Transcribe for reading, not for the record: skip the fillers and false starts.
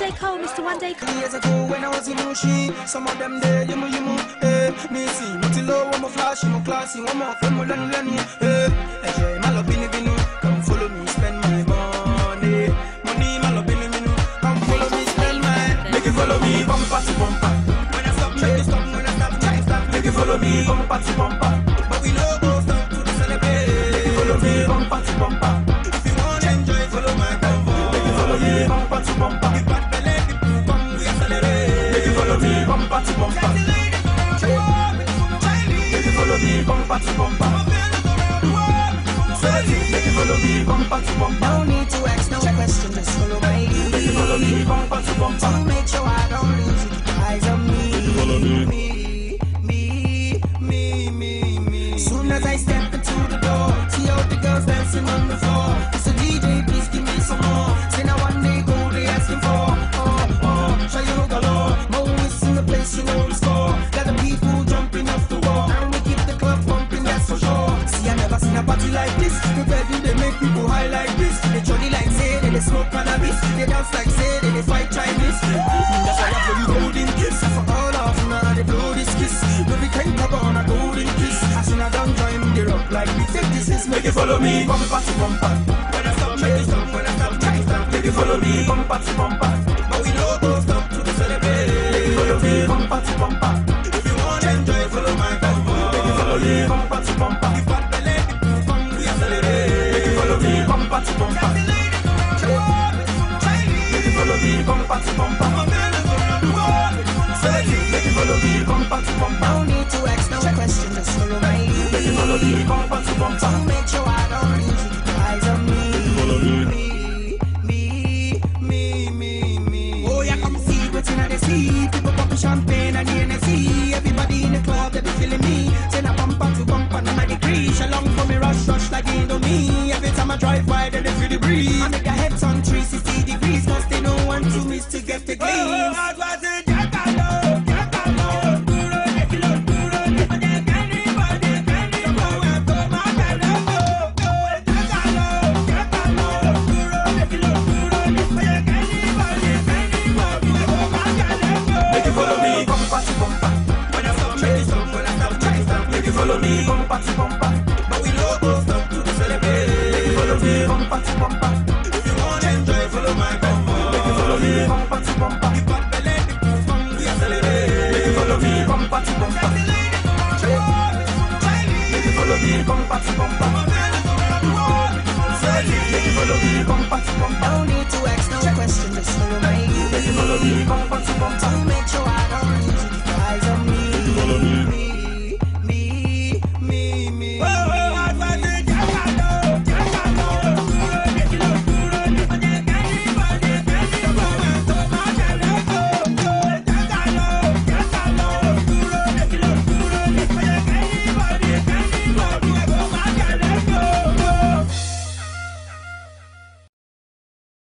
J. Cole, Mr. One Day Cole. Years ago when I was in Mushi, some of them there, you know, me see, Mutilo, one more flashy, more classy, one more fun, more than hey, my love, come follow me, spend my money, my love, come follow me, spend my, make you follow me, bumper to bumper. When I stop, make you stop, when I stop, try stop, make you follow me, bumper to bumper. But we no go stop to celebrate, make you follow me, bumper to bumper. If you want to enjoy, follow my convoy, make you follow me, bumper to bumper. If bad belly, people come, we accelerate, make you follow me, bumper to bumper. Make you follow me, bumper to bumper. Make you follow me, bumper to bumper. No need to ask no question, just follow my lead. Make you follow me, bumper to bumper. To make sure I don't lose you, keep your eyes on me. Make you follow me. Soon as I step into the door, see all the girls dancing on the floor. So DJ, please give me some more. Say now one day go, they asking for. Show you galore. Moments in the place, you know the score. Got the people jumping off the wall, and we keep the club bumping, that's for sure. See, I never seen a party like this. The bedroom, they make people high like this. They jolly like say, they smoke cannabis. They dance like say, they fight Chinese. That's why I play you golden kiss. For all of now, they blow this kiss. No, we can't cover on a golden kiss. I seen a down join the rock like we take this is. Make you follow me, bumper to bumper. When I stop, make you stop. When I stop, try stop. Make you follow me, bumper to bumper. But we no go stop to celebrate. Make you follow me, bumper to bumper. If you want to enjoy, follow my convoy. Make you follow me, bumper to bumper. If bad belly, people come, we accelerate. Make you follow me, bumper to bumper. Make you follow me, bumper to bumper. Make you follow me, bumper to bumper. No need to ask no question, just follow my lead. Make you follow me, bumper to bumper. To make sure I don't lose you, keep your eyes on me. Make you follow me. Oh yeah, come see what's in the sea. People popping champagne and the NSC. Everybody in the club, they be feeling me. Send a bumper to bumper, no my degree. Along for me, rush like Indomie. Every time I drive by, then they feel the breeze. I make their heads on 360 degrees, cause they don't want to miss to get the gleams. Follow me, bumper to bumper. But we no go stop to celebrate. Make you follow me, bumper to bumper. If you want to enjoy, follow my convoy. Make you follow me, bumper to bumper. If bad belly, people come, we accelerate. Make you follow me, bumper to bumper. Make you follow me, bumper to bumper. Make you follow me, bumper to bumper. No need to ask no question, just follow my lead. Make you follow me, bumper to bumper. To make sure I